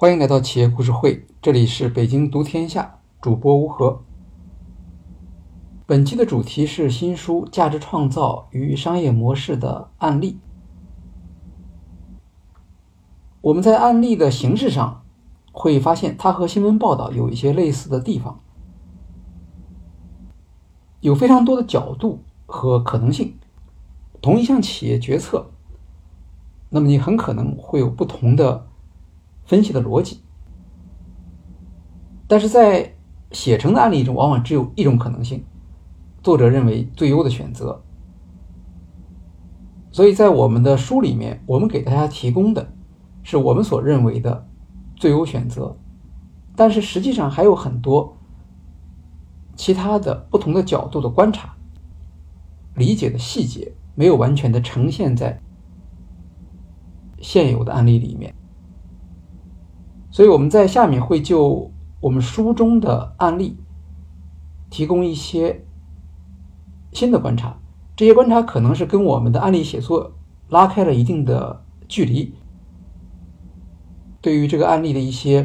欢迎来到企业故事会，这里是北京读天下，主播吴和。本期的主题是新书《价值创造与商业模式的案例》。我们在案例的形式上会发现它和新闻报道有一些类似的地方，有非常多的角度和可能性。同一项企业决策，那么你很可能会有不同的分析的逻辑，但是在写成的案例中往往只有一种可能性，作者认为最优的选择。所以在我们的书里面，我们给大家提供的是我们所认为的最优选择，但是实际上还有很多其他的不同的角度的观察，理解的细节没有完全的呈现在现有的案例里面。所以我们在下面会就我们书中的案例提供一些新的观察，这些观察可能是跟我们的案例写作拉开了一定的距离，对于这个案例的一些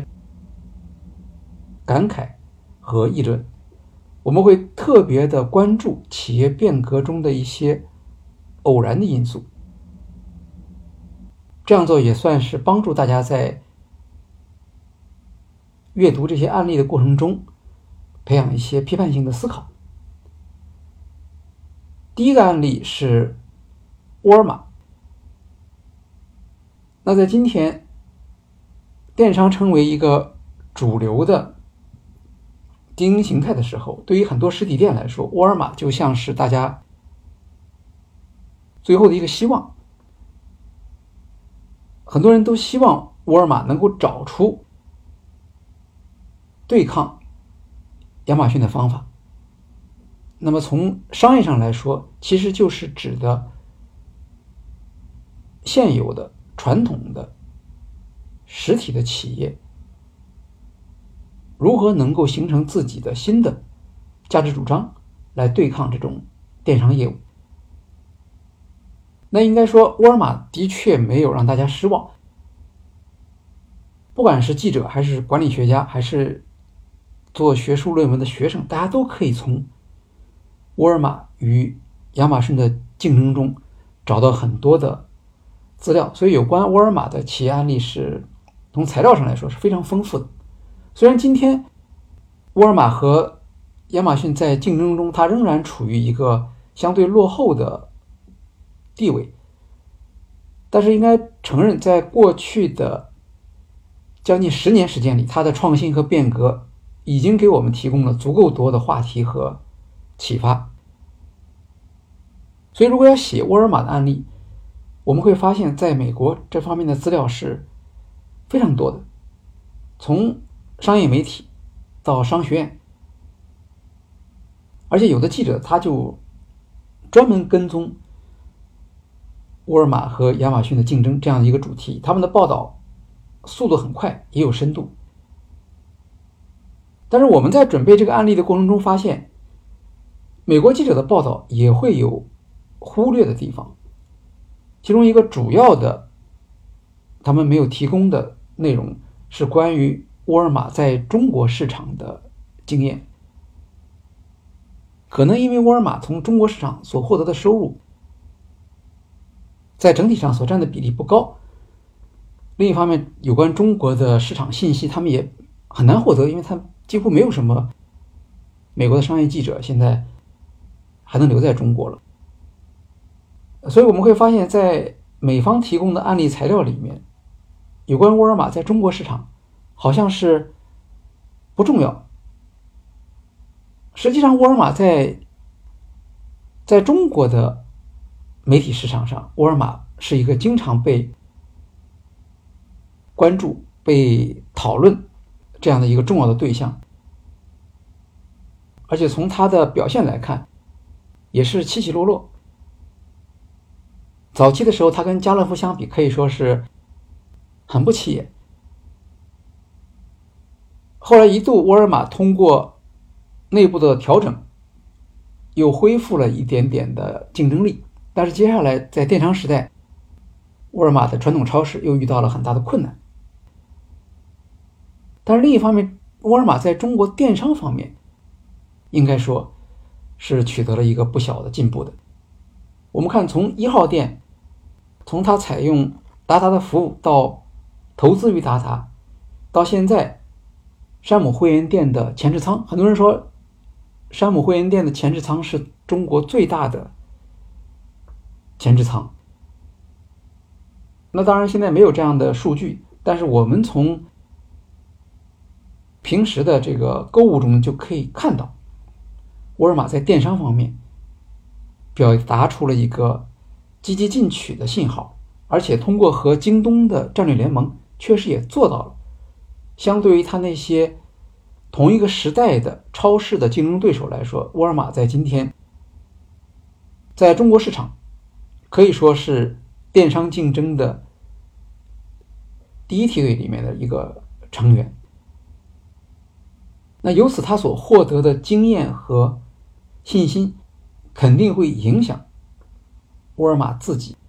感慨和议论，我们会特别的关注企业变革中的一些偶然的因素。这样做也算是帮助大家在阅读这些案例的过程中培养一些批判性的思考。第一个案例是沃尔玛。那在今天电商成为一个主流的经营形态的时候，对于很多实体店来说，沃尔玛就像是大家最后的一个希望。很多人都希望沃尔玛能够找出对抗亚马逊的方法。那么从商业上来说，其实就是指的现有的传统的实体的企业如何能够形成自己的新的价值主张来对抗这种电商业务。那应该说沃尔玛的确没有让大家失望，不管是记者还是管理学家还是做学术论文的学生，大家都可以从沃尔玛与亚马逊的竞争中找到很多的资料，所以有关沃尔玛的企业案例是从材料上来说是非常丰富的。虽然今天沃尔玛和亚马逊在竞争中它仍然处于一个相对落后的地位，但是应该承认在过去的将近10年时间里，它的创新和变革已经给我们提供了足够多的话题和启发。所以如果要写沃尔玛的案例，我们会发现在美国这方面的资料是非常多的，从商业媒体到商学院，而且有的记者他就专门跟踪沃尔玛和亚马逊的竞争这样的一个主题，他们的报道速度很快，也有深度。但是我们在准备这个案例的过程中发现，美国记者的报道也会有忽略的地方，其中一个主要的他们没有提供的内容是关于沃尔玛在中国市场的经验。可能因为沃尔玛从中国市场所获得的收入在整体上所占的比例不高，另一方面有关中国的市场信息他们也很难获得，因为他几乎没有什么美国的商业记者现在还能留在中国了。所以我们会发现在美方提供的案例材料里面，有关沃尔玛在中国市场好像是不重要。实际上沃尔玛在中国的媒体市场上，沃尔玛是一个经常被关注被讨论这样的一个重要的对象，而且从它的表现来看也是起起落落。早期的时候它跟家乐福相比可以说是很不起眼，后来一度沃尔玛通过内部的调整又恢复了一点点的竞争力，但是接下来在电商时代，沃尔玛的传统超市又遇到了很大的困难。 但是另一方面，沃尔玛在中国电商方面应该说是取得了一个不小的进步的。我们看从1号店，从它采用达达的服务到投资于达达，到现在山姆会员店的前置仓，很多人说山姆会员店的前置仓是中国最大的前置仓。那当然现在没有这样的数据，但是我们从平时的这个购物中就可以看到，沃尔玛在电商方面表达出了一个积极进取的信号，而且通过和京东的战略联盟，确实也做到了。相对于它那些同一个时代的超市的竞争对手来说，沃尔玛在今天在中国市场可以说是电商竞争的第一梯队里面的一个成员。那由此他所获得的经验和信心肯定会影响沃尔玛自己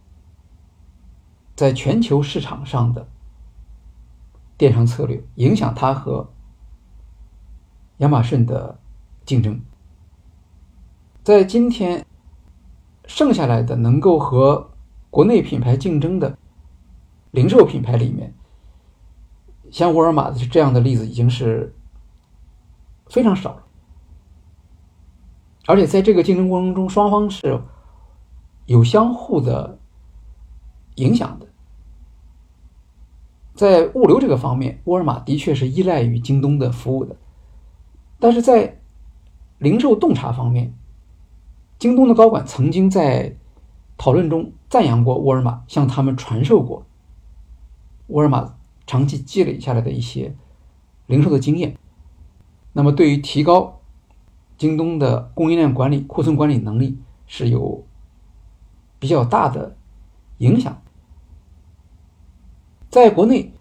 在全球市场上的电商策略，影响它和亚马逊的竞争。在今天剩下来的能够和国内品牌竞争的零售品牌里面，像沃尔玛的这样的例子已经是非常少了。而且在这个竞争过程中，双方是有相互的影响的。在物流这个方面，沃尔玛的确是依赖于京东的服务的，但是在零售洞察方面，京东的高管曾经在讨论中赞扬过沃尔玛，向他们传授过沃尔玛长期积累下来的一些零售的经验。那么对于提高京东的供应链管理、库存管理能力是有比较大的影响。在国内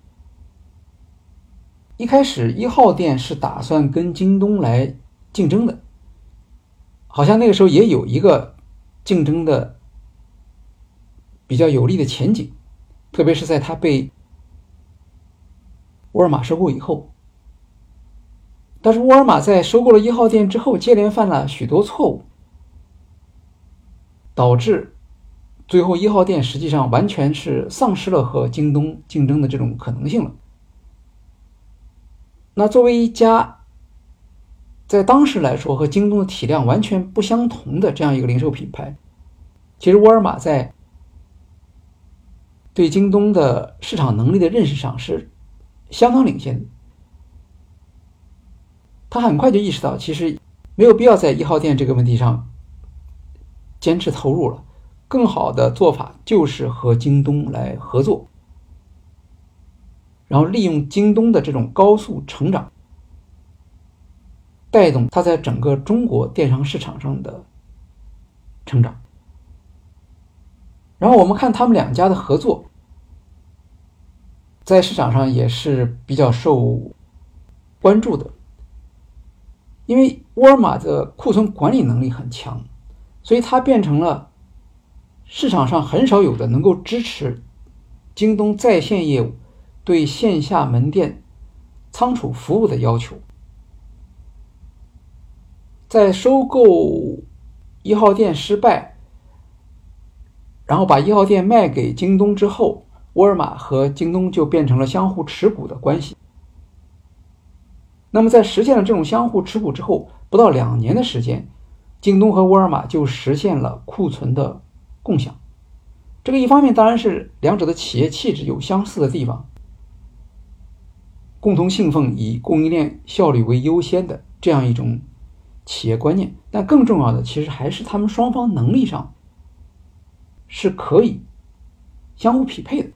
一开始1号店是打算跟京东来竞争的，好像那个时候也有一个竞争的比较有利的前景，特别是在它被沃尔玛收购以后。但是沃尔玛在收购了1号店之后，接连犯了许多错误，导致最后1号店实际上完全是丧失了和京东竞争的这种可能性了。那作为一家在当时来说和京东的体量完全不相同的这样一个零售品牌，其实沃尔玛在对京东的市场能力的认识上是相当领先的。他很快就意识到，其实没有必要在1号店这个问题上坚持投入了，更好的做法就是和京东来合作，然后利用京东的这种高速成长，带动它在整个中国电商市场上的成长。然后我们看他们两家的合作，在市场上也是比较受关注的。因为沃尔玛的库存管理能力很强，所以它变成了市场上很少有的能够支持京东在线业务对线下门店仓储服务的要求。在收购1号店失败，然后把1号店卖给京东之后，沃尔玛和京东就变成了相互持股的关系。那么在实现了这种相互持股之后，不到2年的时间，京东和沃尔玛就实现了库存的共享。这个一方面当然是两者的企业气质有相似的地方，共同信奉以供应链效率为优先的这样一种企业观念，但更重要的其实还是他们双方能力上是可以相互匹配的。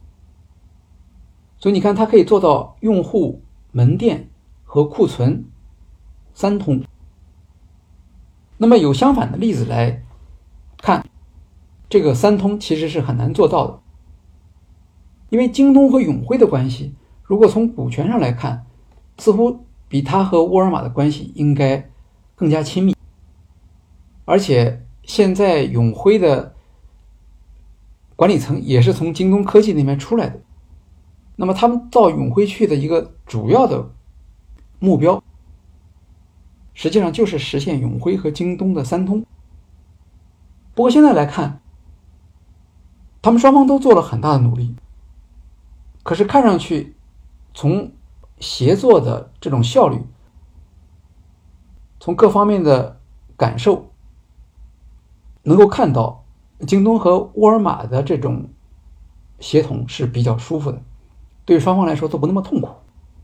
所以你看，它可以做到用户、门店和库存3通。那么有相反的例子来看，这个3通其实是很难做到的。因为京东和永辉的关系，如果从股权上来看，似乎比它和沃尔玛的关系应该更加亲密。而且现在永辉的管理层也是从京东科技那边出来的， 那么他们造永辉去的一个主要的目标，实际上就是实现永辉和京东的三通。不过现在来看，他们双方都做了很大的努力，可是看上去从协作的这种效率，从各方面的感受，能够看到京东和沃尔玛的这种协同是比较舒服的，对双方来说都不那么痛苦。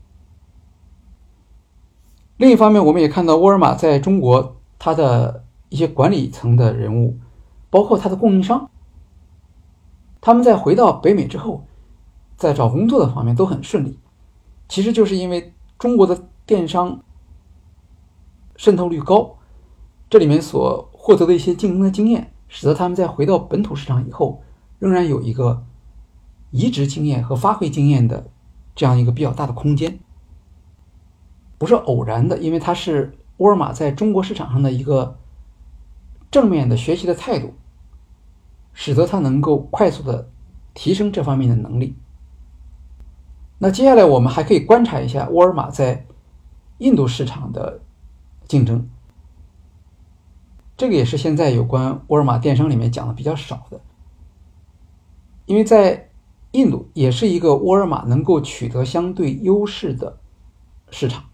另一方面，我们也看到沃尔玛在中国它的一些管理层的人物，包括它的供应商，他们在回到北美之后，在找工作的方面都很顺利。其实就是因为中国的电商渗透率高，这里面所获得的一些竞争的经验，使得他们在回到本土市场以后，仍然有一个移植经验和发挥经验的这样一个比较大的空间。不是偶然的，因为它是沃尔玛在中国市场上的一个正面的学习的态度，使得它能够快速的提升这方面的能力。那接下来我们还可以观察一下沃尔玛在印度市场的竞争，这个也是现在有关沃尔玛电商里面讲的比较少的。因为在印度也是一个沃尔玛能够取得相对优势的市场，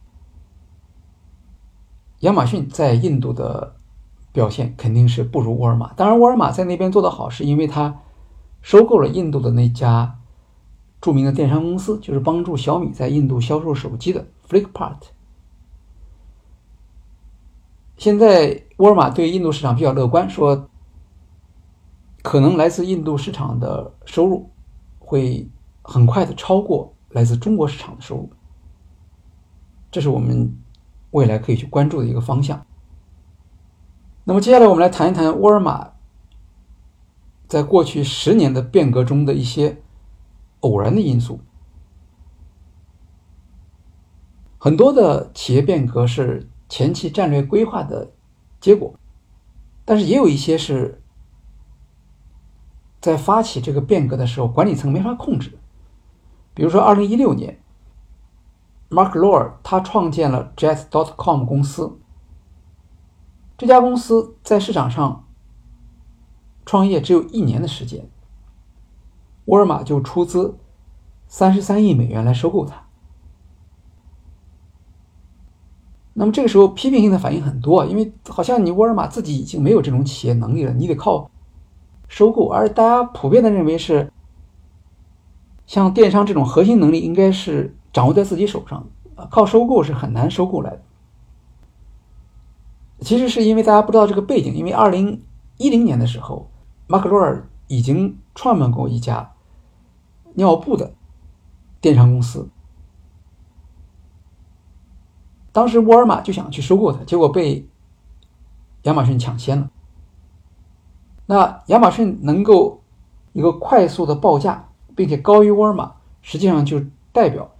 亚马逊在印度的表现肯定是不如沃尔玛。当然沃尔玛在那边做得好，是因为它收购了印度的那家著名的电商公司，就是帮助小米在印度销售手机的 Flipkart。 现在沃尔玛对印度市场比较乐观，说可能来自印度市场的收入会很快的超过来自中国市场的收入，这是我们未来可以去关注的一个方向。那么接下来我们来谈一谈沃尔玛在过去10年的变革中的一些偶然的因素。很多的企业变革是前期战略规划的结果，但是也有一些是在发起这个变革的时候管理层没法控制。比如说2016年 Mark Lowell 他创建了 Jet.com 公司，这家公司在市场上创业只有1年的时间，沃尔玛就出资33亿美元来收购它。那么这个时候批评性的反应很多，因为好像你沃尔玛自己已经没有这种企业能力了，你得靠收购。而大家普遍的认为是，像电商这种核心能力应该是掌握在自己手上，靠收购是很难收购来的。其实是因为大家不知道这个背景，因为2010年的时候，马克罗尔已经创办过一家尿布的电商公司，当时沃尔玛就想去收购它，结果被亚马逊抢先了。那亚马逊能够一个快速的报价，并且高于沃尔玛，实际上就代表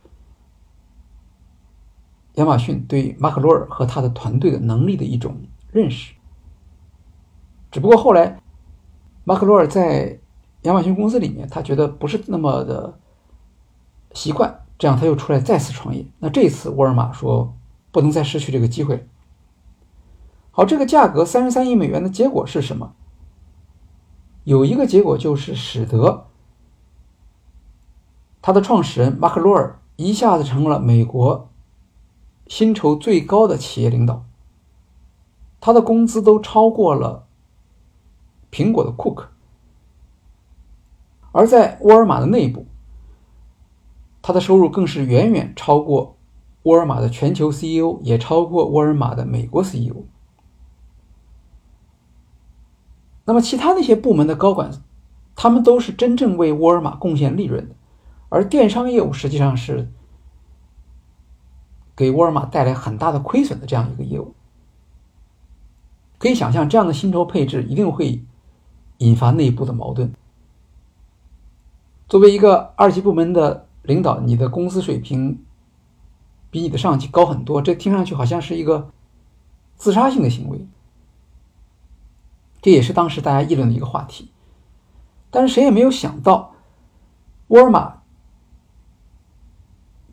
亚马逊对马克罗尔和他的团队的能力的一种认识。只不过后来马克罗尔在亚马逊公司里面，他觉得不是那么的习惯，这样他又出来再次创业。那这一次沃尔玛说不能再失去这个机会。好，这个价格33亿美元的结果是什么？有一个结果就是使得他的创始人马克罗尔一下子成了美国薪酬最高的企业领导，他的工资都超过了苹果的库克。而在沃尔玛的内部，他的收入更是远远超过沃尔玛的全球 CEO， 也超过沃尔玛的美国 CEO。 那么其他那些部门的高管，他们都是真正为沃尔玛贡献利润的，而电商业务实际上是给沃尔玛带来很大的亏损的这样一个业务。可以想象，这样的薪酬配置一定会引发内部的矛盾。作为一个2级部门的领导，你的工资水平比你的上级高很多，这听上去好像是一个自杀性的行为，这也是当时大家议论的一个话题。但是谁也没有想到，沃尔玛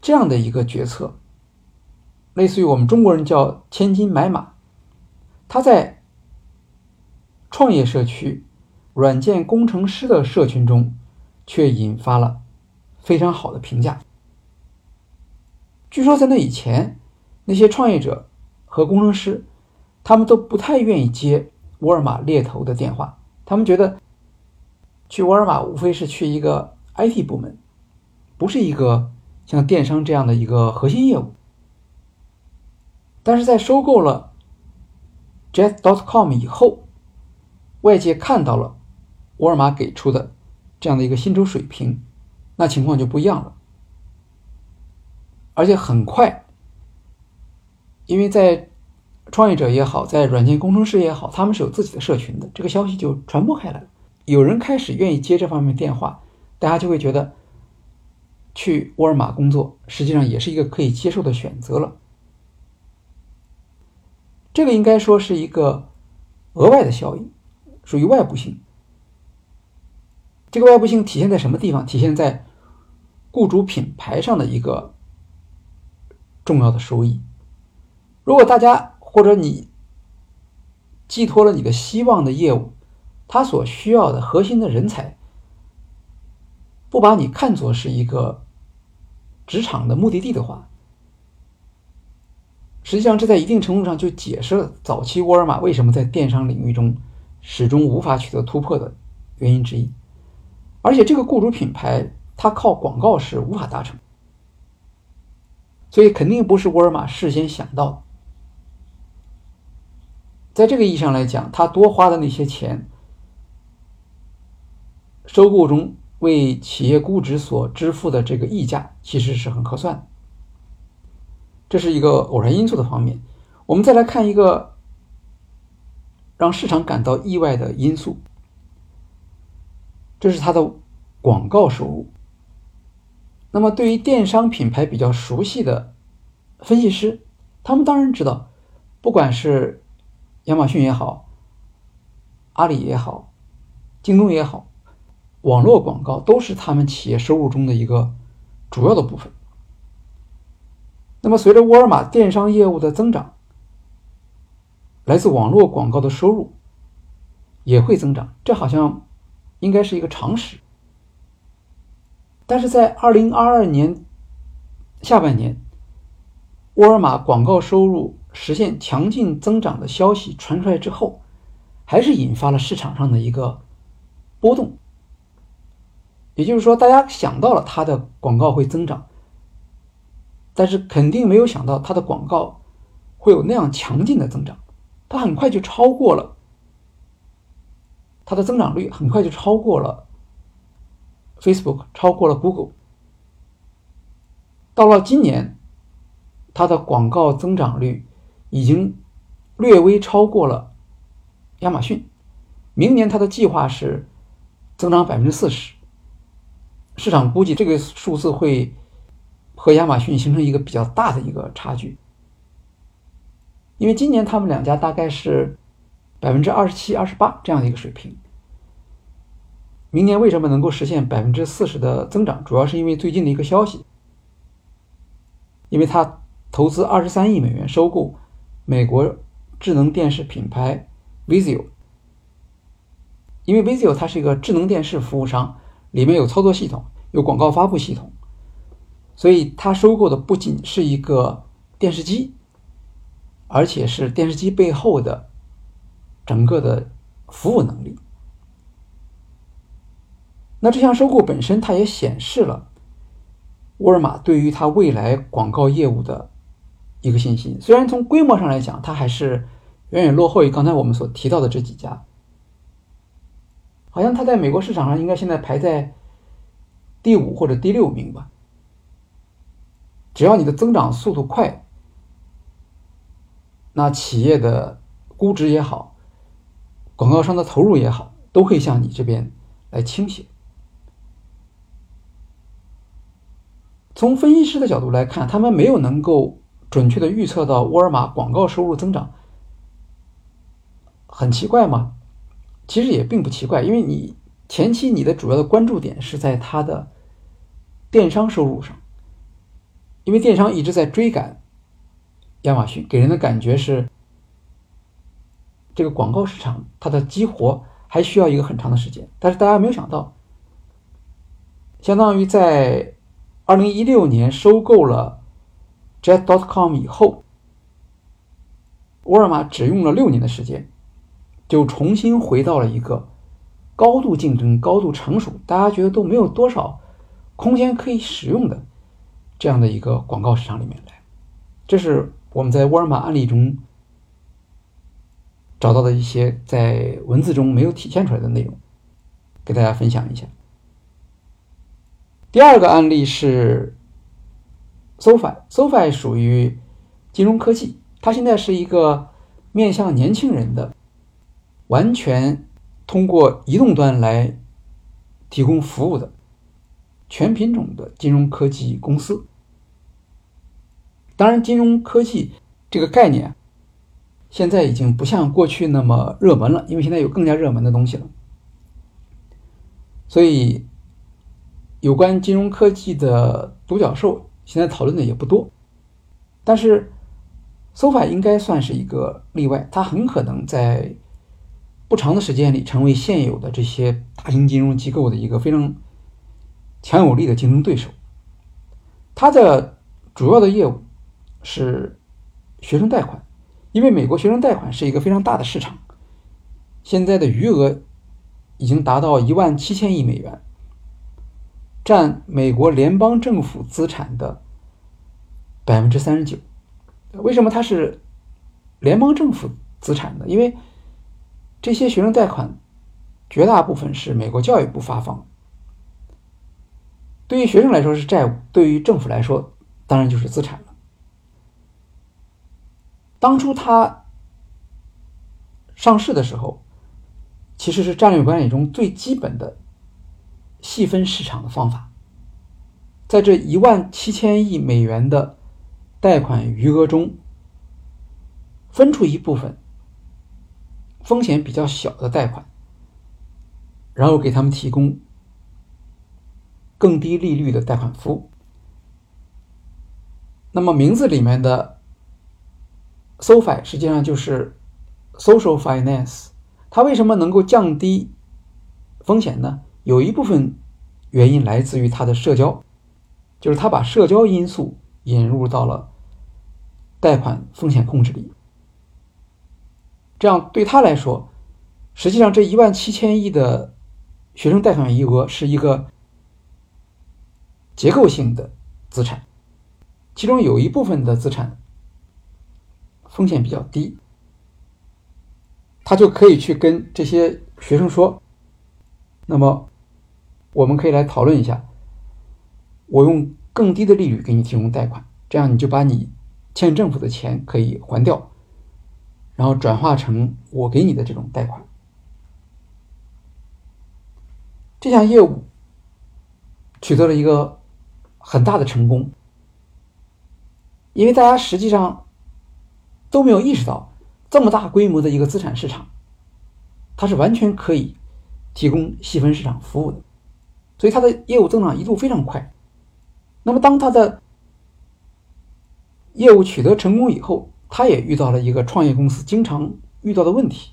这样的一个决策，类似于我们中国人叫千金买马，他在创业社区、软件工程师的社群中却引发了非常好的评价。据说在那以前，那些创业者和工程师他们都不太愿意接沃尔玛猎头的电话，他们觉得去沃尔玛无非是去一个 IT 部门，不是一个像电商这样的一个核心业务。但是在收购了 Jet.com 以后，外界看到了沃尔玛给出的这样的一个薪酬水平，那情况就不一样了。而且很快，因为在创业者也好，在软件工程师也好，他们是有自己的社群的，这个消息就传播开来了。有人开始愿意接这方面电话，大家就会觉得去沃尔玛工作实际上也是一个可以接受的选择了。这个应该说是一个额外的效应，属于外部性。这个外部性体现在什么地方？体现在雇主品牌上的一个重要的收益。如果大家或者你寄托了你的希望的业务，他所需要的核心的人才不把你看作是一个职场的目的地的话，实际上这在一定程度上就解释了早期沃尔玛为什么在电商领域中始终无法取得突破的原因之一。而且这个雇主品牌它靠广告是无法达成，所以肯定不是沃尔玛事先想到的。在这个意义上来讲，他多花的那些钱，收购中为企业估值所支付的这个溢价其实是很合算的。这是一个偶然因素的方面。我们再来看一个让市场感到意外的因素，这是它的广告收入。那么对于电商品牌比较熟悉的分析师，他们当然知道，不管是亚马逊也好，阿里也好，京东也好，网络广告都是他们企业收入中的一个主要的部分。那么随着沃尔玛电商业务的增长，来自网络广告的收入也会增长，这好像应该是一个常识。但是在2022年下半年，沃尔玛广告收入实现强劲增长的消息传出来之后，还是引发了市场上的一个波动。也就是说，大家想到了它的广告会增长，但是肯定没有想到它的广告会有那样强劲的增长。它很快就超过了，它的增长率很快就超过了 Facebook， 超过了 Google。 到了今年，它的广告增长率已经略微超过了亚马逊，明年它的计划是增长 40%， 市场估计这个数字会和亚马逊形成一个比较大的一个差距。因为今年他们两家大概是 27%、28% 这样的一个水平，明年为什么能够实现 40% 的增长，主要是因为最近的一个消息，因为他投资23亿美元收购美国智能电视品牌 Vizio。 因为 Vizio 它是一个智能电视服务商，里面有操作系统，有广告发布系统，所以他收购的不仅是一个电视机，而且是电视机背后的整个的服务能力。那这项收购本身它也显示了沃尔玛对于它未来广告业务的一个信心。虽然从规模上来讲它还是远远落后于刚才我们所提到的这几家，好像它在美国市场上应该现在排在第5或者第6名吧。只要你的增长速度快，那企业的估值也好，广告商的投入也好，都会向你这边来倾斜。从分析师的角度来看，他们没有能够准确的预测到沃尔玛广告收入增长，很奇怪吗？其实也并不奇怪，因为你前期你的主要的关注点是在它的电商收入上。 因为电商一直在追赶亚马逊，给人的感觉是这个广告市场它的激活还需要一个很长的时间。但是大家没有想到，相当于在2016年收购了 Jet.com 以后，沃尔玛只用了6年的时间，就重新回到了一个高度竞争、高度成熟，大家觉得都没有多少空间可以使用的这样的一个广告市场里面来。这是我们在沃尔玛案例中找到的一些在文字中没有体现出来的内容，给大家分享一下。第二个案例是 SoFi 属于金融科技，它现在是一个面向年轻人的，完全通过移动端来提供服务的全品种的金融科技公司。当然，金融科技这个概念现在已经不像过去那么热门了，因为现在有更加热门的东西了。所以有关金融科技的独角兽现在讨论的也不多，但是 SoFi 应该算是一个例外，它很可能在不长的时间里成为现有的这些大型金融机构的一个非常强有力的竞争对手。它的主要的业务是学生贷款，因为美国学生贷款是一个非常大的市场，现在的余额已经达到17000亿美元，占美国联邦政府资产的 39%。 为什么它是联邦政府资产呢？因为这些学生贷款绝大部分是美国教育部发放，对于学生来说是债务，对于政府来说当然就是资产了。当初它上市的时候，其实是战略管理中最基本的细分市场的方法，在这17000亿美元的贷款余额中，分出一部分风险比较小的贷款，然后给他们提供更低利率的贷款服务。那么名字里面的 SoFi 实际上就是 Social Finance， 它为什么能够降低风险呢？有一部分原因来自于它的社交，就是它把社交因素引入到了贷款风险控制里。这样对他来说，实际上这17000亿的学生贷款余额是一个结构性的资产，其中有一部分的资产风险比较低，他就可以去跟这些学生说，那么我们可以来讨论一下，我用更低的利率给你提供贷款，这样你就把你欠政府的钱可以还掉，然后转化成我给你的这种贷款。这项业务取得了一个很大的成功，因为大家实际上都没有意识到，这么大规模的一个资产市场，它是完全可以提供细分市场服务的，所以它的业务增长一度非常快。那么当它的业务取得成功以后，他也遇到了一个创业公司经常遇到的问题，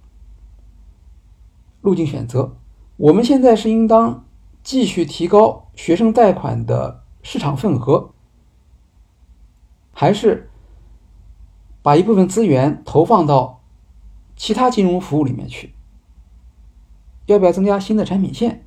路径选择。我们现在是应当继续提高学生贷款的市场份额，还是把一部分资源投放到其他金融服务里面去？要不要增加新的产品线？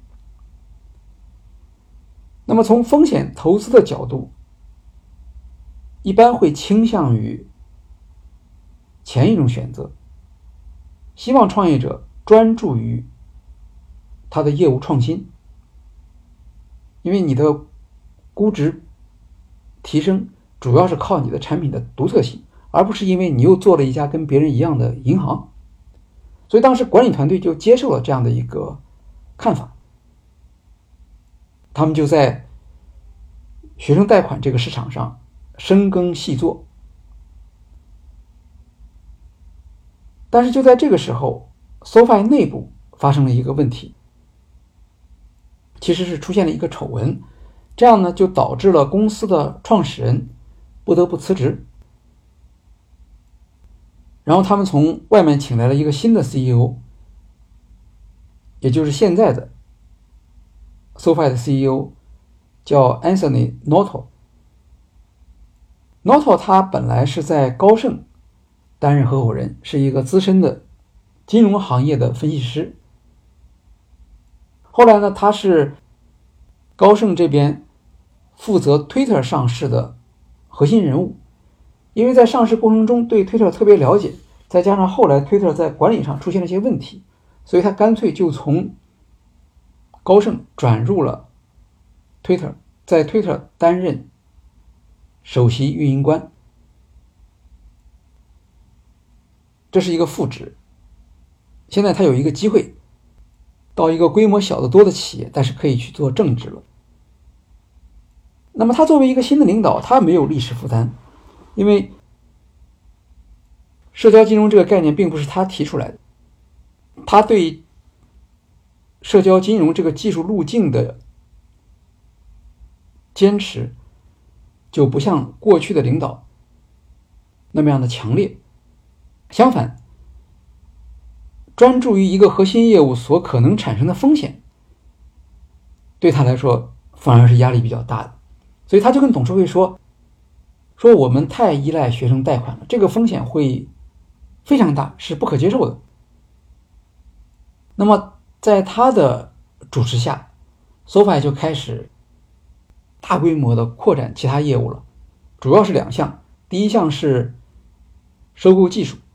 那么从风险投资的角度，一般会倾向于前一种选择，希望创业者专注于他的业务创新，因为你的估值提升主要是靠你的产品的独特性，而不是因为你又做了一家跟别人一样的银行。所以当时管理团队就接受了这样的一个看法，他们就在学生贷款这个市场上深耕细作。但是就在这个时候， SoFi 内部发生了一个问题，其实是出现了一个丑闻， 这样呢就导致了公司的创始人不得不辞职，然后他们从外面请来了一个新的 CEO， 也就是现在的 SoFi 的 CEO， 叫 Anthony Noto。Noto 他本来是在高盛担任合伙人，是一个资深的金融行业的分析师。后来呢，他是高盛这边负责 Twitter 上市的核心人物，因为在上市过程中对 Twitter 特别了解，再加上后来 Twitter 在管理上出现了一些问题，所以他干脆就从高盛转入了 Twitter， 在 Twitter 担任首席运营官，这是一个副职。现在他有一个机会到一个规模小得多的企业，但是可以去做正职了。那么他作为一个新的领导，他没有历史负担，因为社交金融这个概念并不是他提出来的，他对社交金融这个技术路径的坚持就不像过去的领导那么样的强烈，相反，专注于一个核心业务所可能产生的风险，对他来说反而是压力比较大的。所以他就跟董事会说我们太依赖学生贷款了，这个风险会非常大，是不可接受的。那么在他的主持下， SoFi 就开始大规模的扩展其他业务了，主要是2项。第一项是收购技术，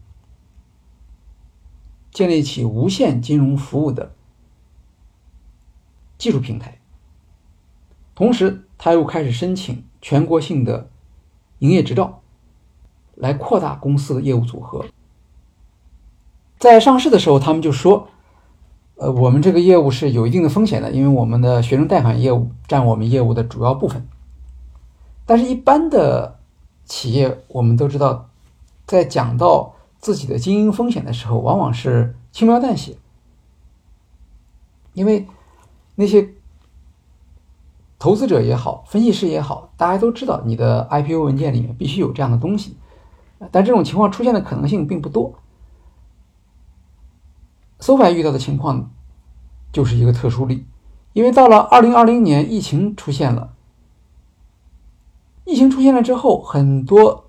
建立起无线金融服务的技术平台，同时他又开始申请全国性的营业执照，来扩大公司的业务组合。在上市的时候他们就说我们这个业务是有一定的风险的，因为我们的学生贷款业务占我们业务的主要部分。但是一般的企业我们都知道，在讲到自己的经营风险的时候，往往是轻描淡写，因为那些投资者也好，分析师也好，大家都知道你的 IPO 文件里面必须有这样的东西，但这种情况出现的可能性并不多。SoFi 遇到的情况就是一个特殊例，因为到了2020年疫情出现了，之后，很多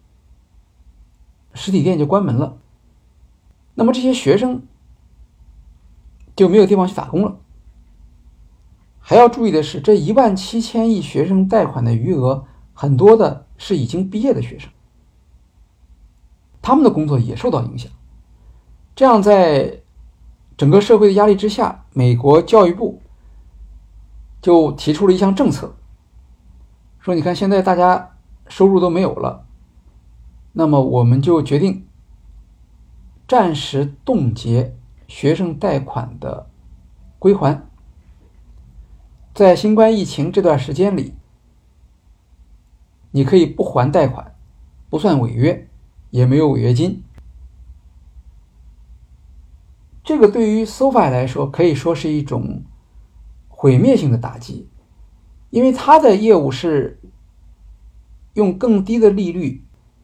实体店就关门了，那么这些学生就没有地方去打工了。还要注意的是，这17000亿学生贷款的余额，很多的是已经毕业的学生，他们的工作也受到影响。这样在整个社会的压力之下，美国教育部就提出了一项政策，说你看现在大家收入都没有了，那么我们就决定暂时冻结学生贷款的归还。在新冠疫情这段时间里，你可以不还贷款，不算违约，也没有违约金。这个对于 SoFi 来说可以说是一种毁灭性的打击，因为它的业务是用更低的利率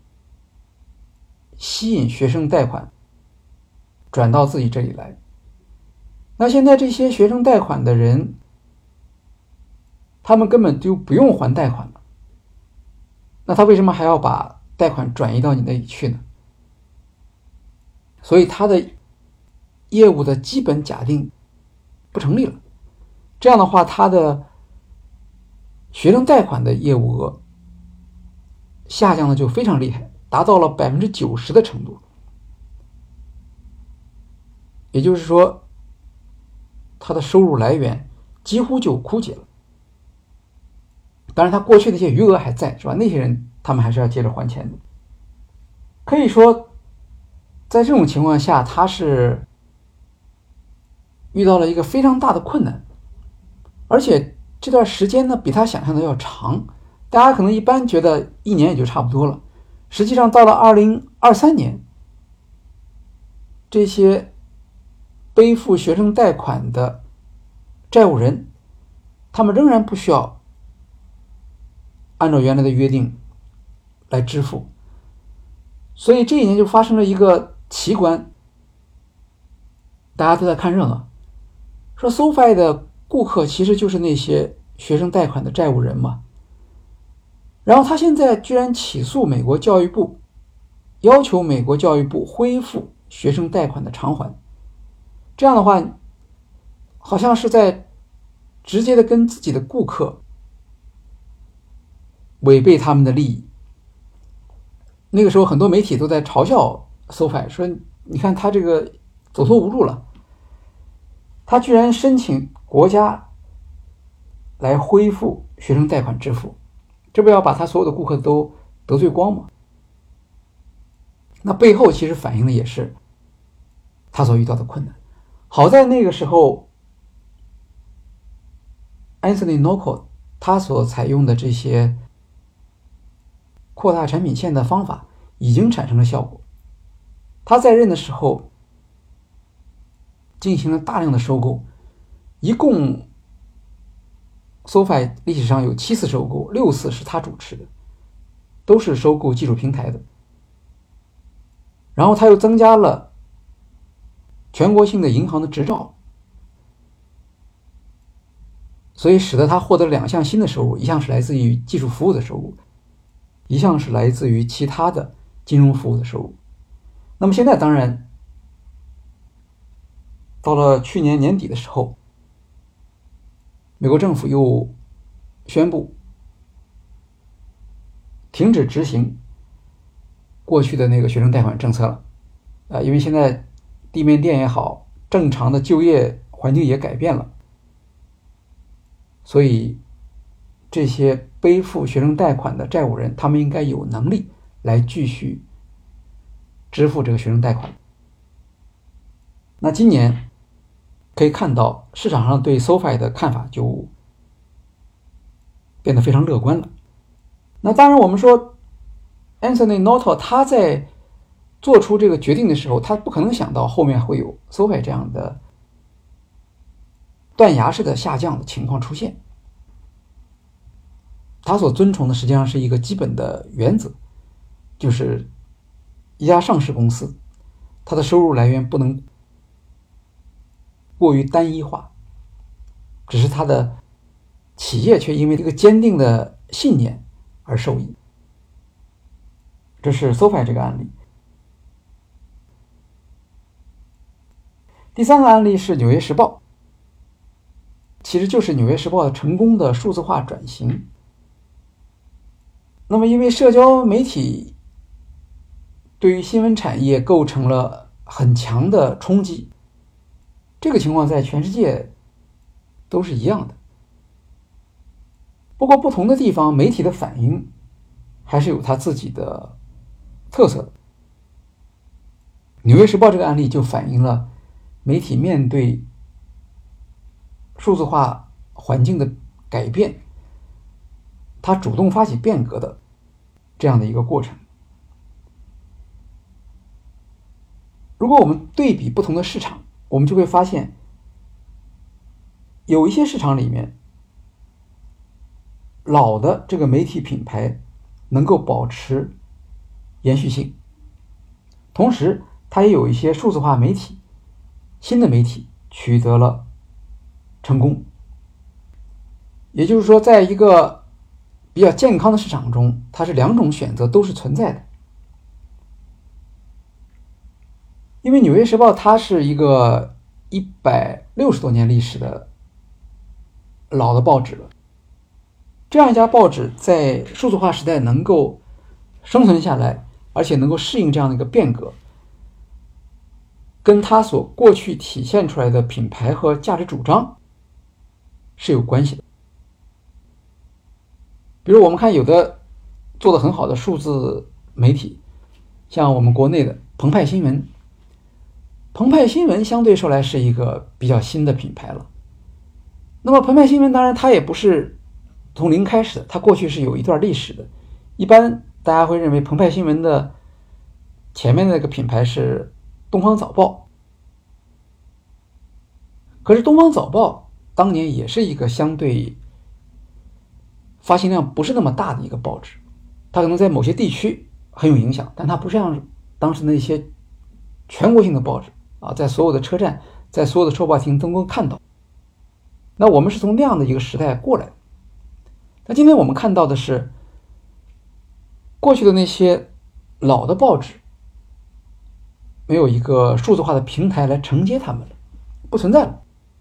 吸引学生贷款转到自己这里来。那现在这些学生贷款的人，他们根本就不用还贷款了，那他为什么还要把贷款转移到你那里去呢？所以他的业务的基本假定不成立了。这样的话，他的学生贷款的业务额下降的就非常厉害，达到了 90% 的程度。也就是说，他的收入来源几乎就枯竭了。当然他过去那些余额还在，是吧？那些人他们还是要接着还钱的。可以说在这种情况下，他是遇到了一个非常大的困难，而且这段时间呢比他想象的要长。大家可能一般觉得1年也就差不多了，实际上到了2023年，这些背负学生贷款的债务人，他们仍然不需要按照原来的约定来支付。所以这一年就发生了一个奇观，大家都在看热闹，说 SoFi 的顾客其实就是那些学生贷款的债务人嘛。然后他现在居然起诉美国教育部，要求美国教育部恢复学生贷款的偿还。这样的话，好像是在直接的跟自己的顾客违背他们的利益。那个时候很多媒体都在嘲笑 SoFi， 说你看他这个走投无路了，他居然申请国家来恢复学生贷款支付，这不要把他所有的顾客都得罪光吗？那背后其实反映的也是他所遇到的困难。好在那个时候 Anthony Noto 他所采用的这些扩大产品线的方法已经产生了效果。他在任的时候进行了大量的收购，一共 SoFi 历史上有7次收购，6次是他主持的，都是收购技术平台的。然后他又增加了全国性的银行的执照，所以使得他获得了2项新的收入，一项是来自于技术服务的收入，一项是来自于其他的金融服务的收入。那么现在当然到了去年年底的时候，美国政府又宣布停止执行过去的那个学生贷款政策了，因为现在地面店也好，正常的就业环境也改变了，所以这些背负学生贷款的债务人，他们应该有能力来继续支付这个学生贷款。那今年可以看到市场上对 SoFi 的看法就变得非常乐观了。那当然我们说 Anthony Noto 他在做出这个决定的时候，他不可能想到后面会有 SoFi 这样的断崖式的下降的情况出现。他所遵从的实际上是一个基本的原则，就是一家上市公司它的收入来源不能过于单一化，只是它的企业却因为这个坚定的信念而受益。这是 SoFi 这个案例。第3个案例是纽约时报，其实就是纽约时报的成功的数字化转型。那么因为社交媒体对于新闻产业构成了很强的冲击，这个情况在全世界都是一样的。不过不同的地方，媒体的反应还是有它自己的特色的。纽约时报这个案例就反映了媒体面对数字化环境的改变，它主动发起变革的这样的一个过程。如果我们对比不同的市场，我们就会发现有一些市场里面老的这个媒体品牌能够保持延续性，同时它也有一些数字化媒体，新的媒体取得了成功。也就是说，在一个比较健康的市场中，它是2种选择都是存在的。因为纽约时报它是一个160多年历史的老的报纸了，这样一家报纸在数字化时代能够生存下来，而且能够适应这样的一个变革，跟它所过去体现出来的品牌和价值主张是有关系的。比如我们看有的做得很好的数字媒体，像我们国内的澎湃新闻，澎湃新闻相对说来是一个比较新的品牌了。那么澎湃新闻当然它也不是从零开始的，它过去是有一段历史的。一般大家会认为澎湃新闻的前面那个品牌是东方早报，可是东方早报当年也是一个相对发行量不是那么大的一个报纸，它可能在某些地区很有影响，但它不像当时那些全国性的报纸啊，在所有的车站，在所有的售报厅都能够看到。那我们是从那样的一个时代过来的。那今天我们看到的是过去的那些老的报纸没有一个数字化的平台来承接它们了，不存在了。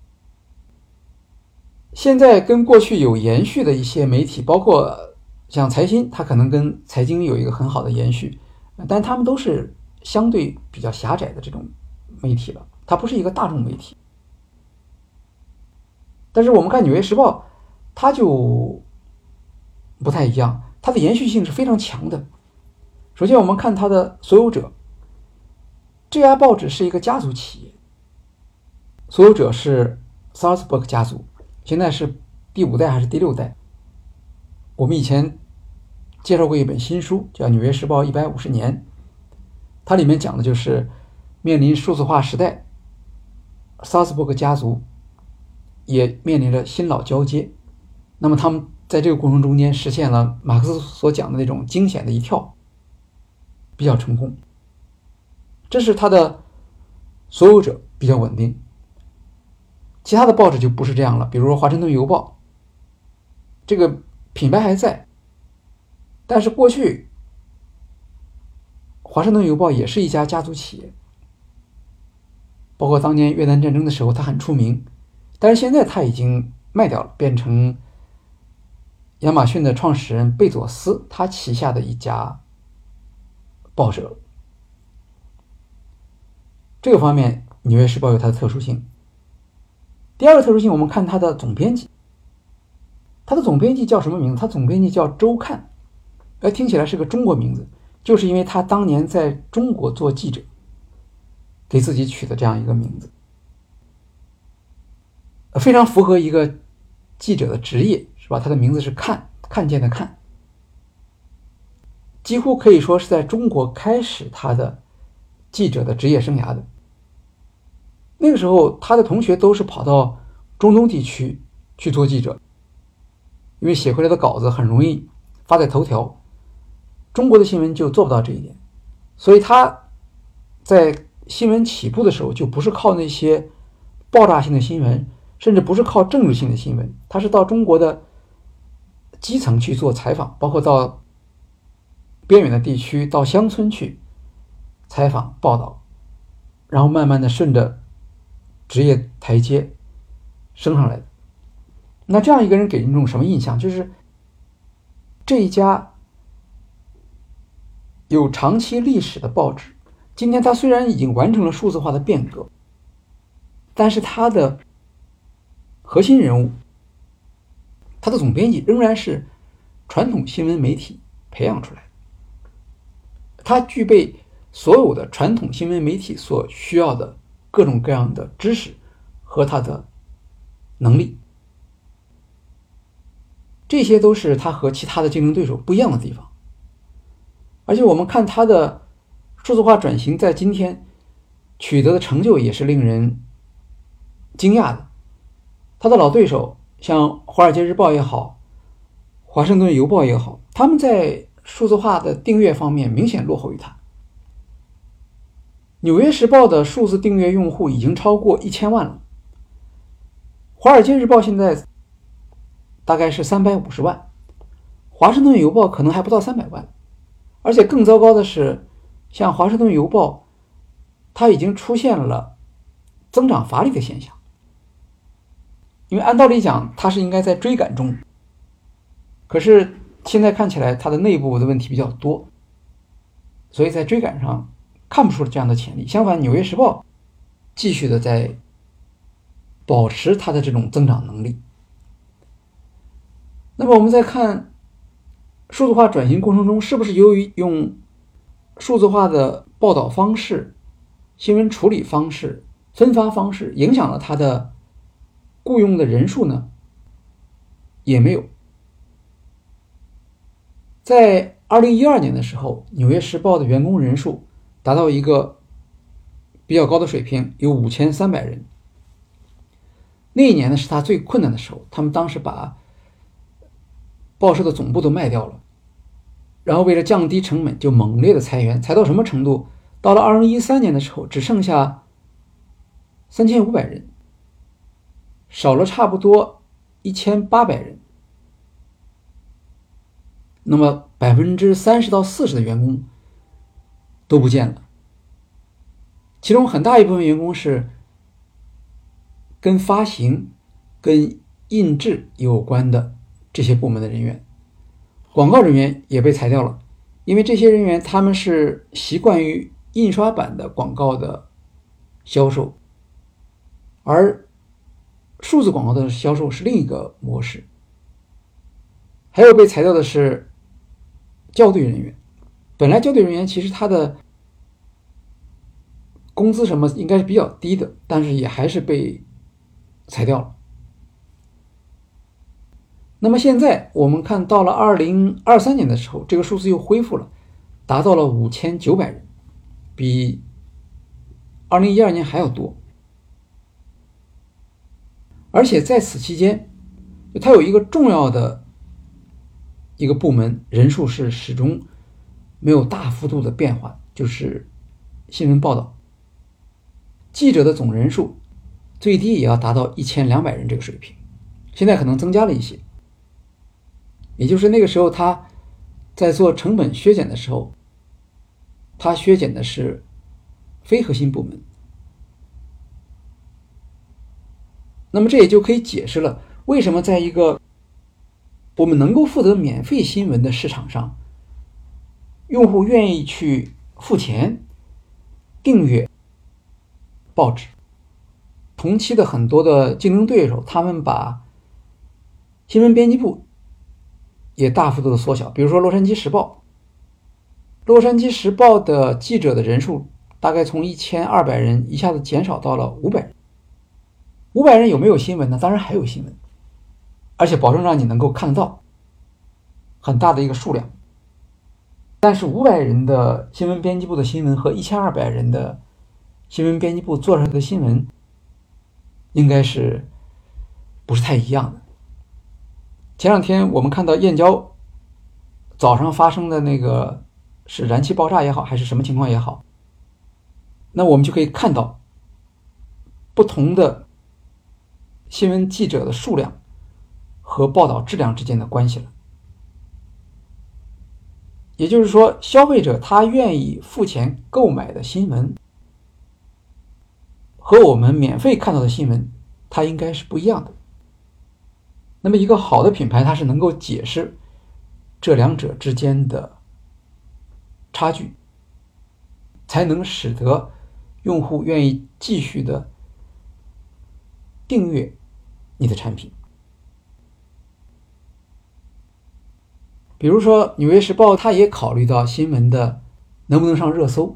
现在跟过去有延续的一些媒体，包括像财新，它可能跟财经有一个很好的延续，但他们都是相对比较狭窄的这种媒体了，它不是一个大众媒体。但是我们看《纽约时报》，它就不太一样，它的延续性是非常强的。首先我们看它的所有者，这家报纸是一个家族企业，所有者是 Salzburg 家族，现在是第5代还是第6代。我们以前介绍过一本新书叫《纽约时报150年》，它里面讲的就是面临数字化时代， Salzburg 家族也面临着新老交接。那么他们在这个过程中间实现了马克思所讲的那种惊险的一跳，比较成功。这是他的所有者比较稳定。其他的报纸就不是这样了，比如说华盛顿邮报，这个品牌还在，但是过去华盛顿邮报也是一家家族企业，包括当年越南战争的时候它很出名，但是现在它已经卖掉了，变成亚马逊的创始人贝佐斯他旗下的一家报社。这个方面《纽约时报》有它的特殊性。第二个特殊性，我们看它的总编辑，它的总编辑叫什么名字？它总编辑叫周刊，听起来是个中国名字，就是因为他当年在中国做记者，给自己取的这样一个名字，非常符合一个记者的职业，是吧？他的名字是看见的看，几乎可以说是在中国开始他的记者的职业生涯的。那个时候他的同学都是跑到中东地区去做记者，因为写回来的稿子很容易发在头条，中国的新闻就做不到这一点，所以他在新闻起步的时候就不是靠那些爆炸性的新闻，甚至不是靠政治性的新闻，他是到中国的基层去做采访，包括到边远的地区，到乡村去采访报道，然后慢慢的顺着职业台阶升上来的。那这样一个人给人一种什么印象？就是这一家有长期历史的报纸，今天它虽然已经完成了数字化的变革，但是它的核心人物，它的总编辑仍然是传统新闻媒体培养出来的，它具备所有的传统新闻媒体所需要的各种各样的知识和它的能力，这些都是它和其他的竞争对手不一样的地方。而且我们看它的数字化转型在今天取得的成就也是令人惊讶的。它的老对手像华尔街日报也好，华盛顿邮报也好，他们在数字化的订阅方面明显落后于它。纽约时报的数字订阅用户已经超过1000万了，华尔街日报现在大概是350万，华盛顿邮报可能还不到300万。而且更糟糕的是，像华盛顿邮报它已经出现了增长乏力的现象，因为按道理讲它是应该在追赶中，可是现在看起来它的内部的问题比较多，所以在追赶上看不出这样的潜力。相反，纽约时报继续的在保持它的这种增长能力。那么我们再看数字化转型过程中，是不是由于用数字化的报道方式、新闻处理方式、分发方式影响了它的雇佣的人数呢？也没有。在2012年的时候，纽约时报的员工人数达到一个比较高的水平，有5300人。那一年呢是他最困难的时候，他们当时把报社的总部都卖掉了，然后为了降低成本，就猛烈的裁员，裁到什么程度？到了2013年的时候，只剩下3500人，少了差不多1800人。那么30%到40%的员工都不见了，其中很大一部分员工是跟发行、跟印制有关的这些部门的人员，广告人员也被裁掉了，因为这些人员他们是习惯于印刷版的广告的销售，而数字广告的销售是另一个模式。还有被裁掉的是校对人员，本来校对人员其实他的工资什么应该是比较低的，但是也还是被裁掉了。那么现在我们看到了2023年的时候，这个数字又恢复了，达到了5900人，比2012年还要多。而且在此期间，它有一个重要的一个部门人数是始终没有大幅度的变化，就是新闻报道。记者的总人数最低也要达到1200人这个水平，现在可能增加了一些。也就是那个时候他在做成本削减的时候，他削减的是非核心部门。那么这也就可以解释了为什么在一个我们能够获得免费新闻的市场上，用户愿意去付钱订阅报纸。同期的很多的竞争对手，他们把新闻编辑部也大幅度的缩小，比如说洛杉矶时报。洛杉矶时报的记者的人数大概从1200人一下子减少到了500人。500人有没有新闻呢？当然还有新闻，而且保证让你能够看得到很大的一个数量。但是500人的新闻编辑部的新闻和1200人的新闻编辑部做出来的新闻应该是不是太一样的。前两天我们看到燕郊早上发生的那个是燃气爆炸也好，还是什么情况也好，那我们就可以看到不同的新闻记者的数量和报道质量之间的关系了。也就是说，消费者他愿意付钱购买的新闻和我们免费看到的新闻，它应该是不一样的。那么一个好的品牌，它是能够解释这两者之间的差距，才能使得用户愿意继续的订阅你的产品。比如说《纽约时报》它也考虑到新闻的能不能上热搜，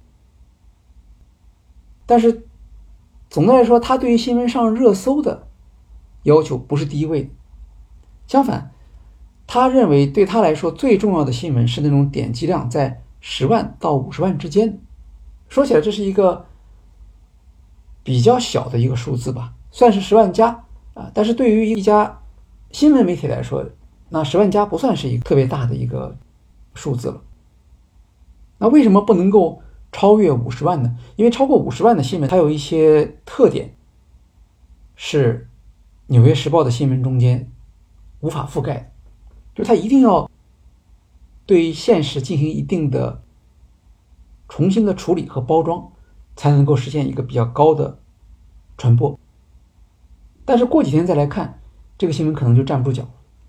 但是总的来说，它对于新闻上热搜的要求不是第一位的。相反，他认为对他来说最重要的新闻是那种点击量在10万到50万之间。说起来这是一个比较小的一个数字吧，算是10万加啊，但是对于一家新闻媒体来说，那10万加不算是一个特别大的一个数字了。那为什么不能够超越50万呢？因为超过50万的新闻它有一些特点是纽约时报的新闻中间无法覆盖的，就是它一定要对现实进行一定的重新的处理和包装，才能够实现一个比较高的传播。但是过几天再来看，这个新闻可能就站不住脚。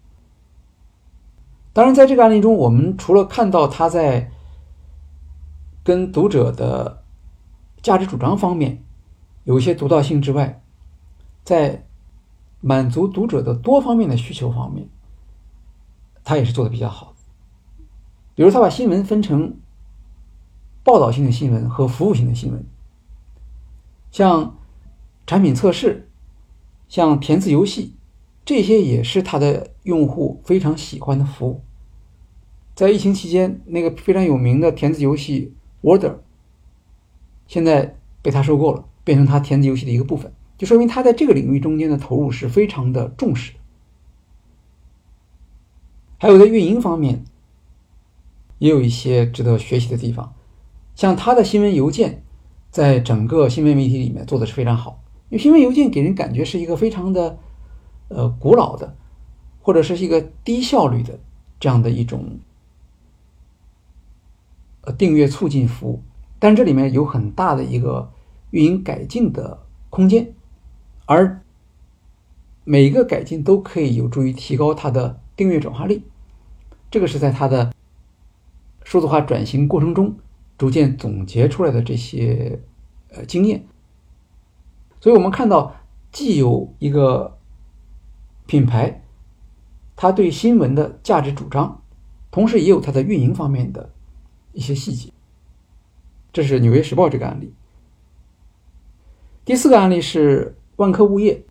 当然在这个案例中，我们除了看到他在跟读者的价值主张方面有一些独到性之外，在满足读者的多方面的需求方面，他也是做的比较好的。比如他把新闻分成报道性的新闻和服务性的新闻，像产品测试，像填字游戏，这些也是他的用户非常喜欢的服务。在疫情期间，那个非常有名的填字游戏 Wordle 现在被他收购了，变成他填字游戏的一个部分，就说明他在这个领域中间的投入是非常的重视的。 还有在运营方面也有一些值得学习的地方。像他的新闻邮件在整个新闻媒体里面做的是非常好，因为新闻邮件给人感觉是一个非常的古老的，或者是一个低效率的这样的一种订阅促进服务，但这里面有很大的一个运营改进的空间，而每一个改进都可以有助于提高它的订阅转化率。这个是在它的数字化转型过程中逐渐总结出来的这些经验。所以我们看到既有一个品牌它对新闻的价值主张，同时也有它的运营方面的一些细节。这是纽约时报这个案例。第4个案例是万科物业。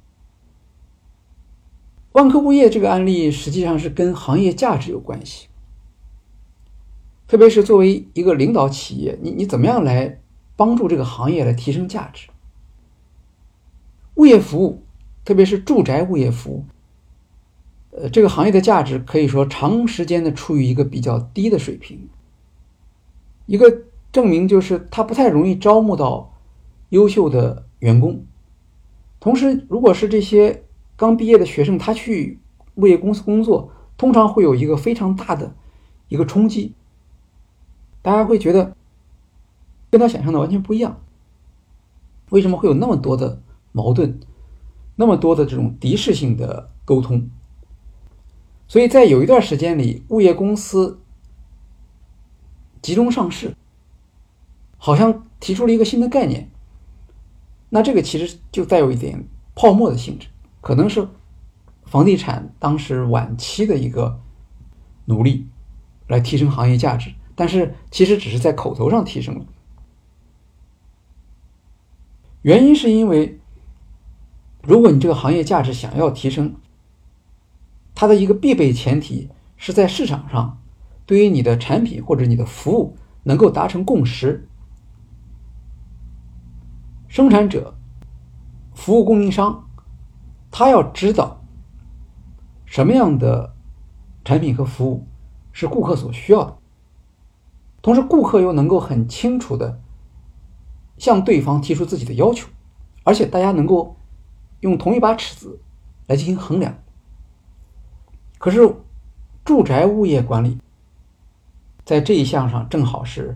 万科物业这个案例实际上是跟行业价值有关系，特别是作为一个领导企业，你怎么样来帮助这个行业来提升价值。物业服务，特别是住宅物业服务，这个行业的价值可以说长时间的处于一个比较低的水平。一个证明就是它不太容易招募到优秀的员工，同时如果是这些刚毕业的学生，他去物业公司工作，通常会有一个非常大的一个冲击，大家会觉得跟他想象的完全不一样。为什么会有那么多的矛盾，那么多的这种敌视性的沟通？所以在有一段时间里，物业公司集中上市，好像提出了一个新的概念，那这个其实就带有一点泡沫的性质，可能是房地产当时晚期的一个努力来提升行业价值，但是其实只是在口头上提升了。原因是因为如果你这个行业价值想要提升，它的一个必备前提是在市场上对于你的产品或者你的服务能够达成共识。生产者、服务供应商，他要知道什么样的产品和服务是顾客所需要的，同时顾客又能够很清楚的向对方提出自己的要求，而且大家能够用同一把尺子来进行衡量。可是住宅物业管理在这一项上正好是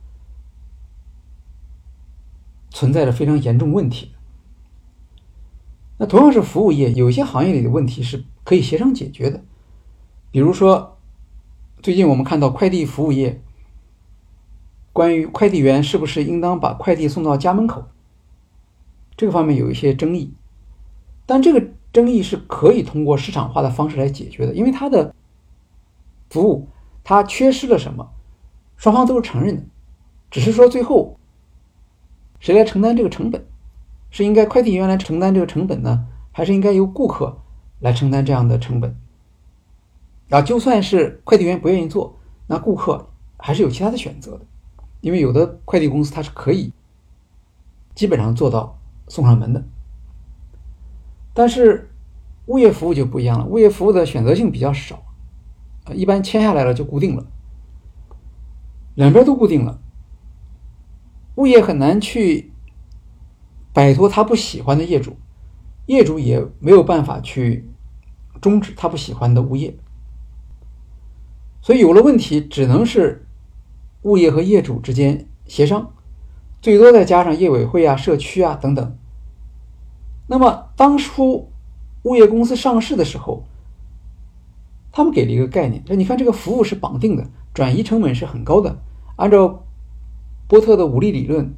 存在着非常严重问题。那同样是服务业，有些行业里的问题是可以协商解决的。比如说最近我们看到快递服务业，关于快递员是不是应当把快递送到家门口，这个方面有一些争议，但这个争议是可以通过市场化的方式来解决的，因为它的服务它缺失了什么，双方都是承认的，只是说最后谁来承担这个成本，是应该快递员来承担这个成本呢，还是应该由顾客来承担这样的成本？就算是快递员不愿意做，那顾客还是有其他的选择的，因为有的快递公司它是可以基本上做到送上门的。但是物业服务就不一样了，物业服务的选择性比较少，一般签下来了就固定了，两边都固定了，物业很难去摆脱他不喜欢的业主，业主也没有办法去终止他不喜欢的物业。所以有了问题只能是物业和业主之间协商，最多再加上业委会啊、社区啊等等。那么当初物业公司上市的时候，他们给了一个概念，你看这个服务是绑定的，转移成本是很高的，按照波特的五力理论，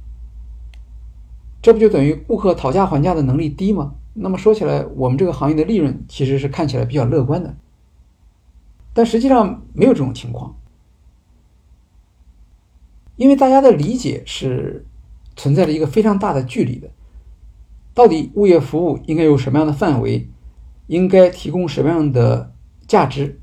这不就等于顾客讨价还价的能力低吗？那么说起来，我们这个行业的利润其实是看起来比较乐观的，但实际上没有这种情况，因为大家的理解是存在着一个非常大的距离的。到底物业服务应该有什么样的范围，应该提供什么样的价值，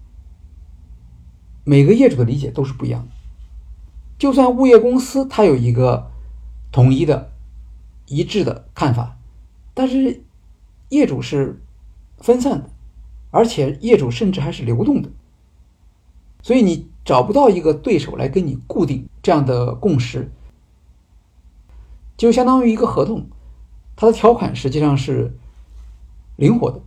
每个业主的理解都是不一样的。就算物业公司它有一个统一的一致的看法，但是业主是分散的， 而且业主甚至还是流动的，所以你找不到一个对手来跟你固定这样的共识，就相当于一个合同，它的条款实际上是灵活的。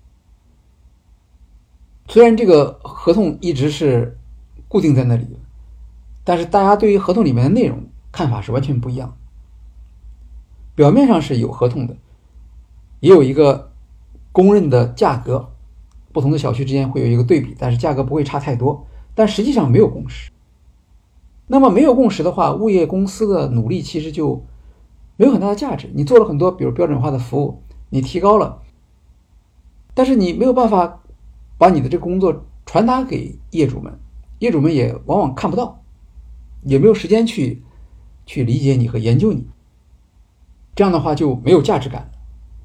虽然这个合同一直是固定在那里的，但是大家对于合同里面的内容看法是完全不一样。表面上是有合同的，也有一个公认的价格，不同的小区之间会有一个对比，但是价格不会差太多，但实际上没有共识。那么没有共识的话，物业公司的努力其实就没有很大的价值。你做了很多比如标准化的服务，你提高了，但是你没有办法把你的这个工作传达给业主们，业主们也往往看不到，也没有时间去理解你和研究你，这样的话就没有价值感。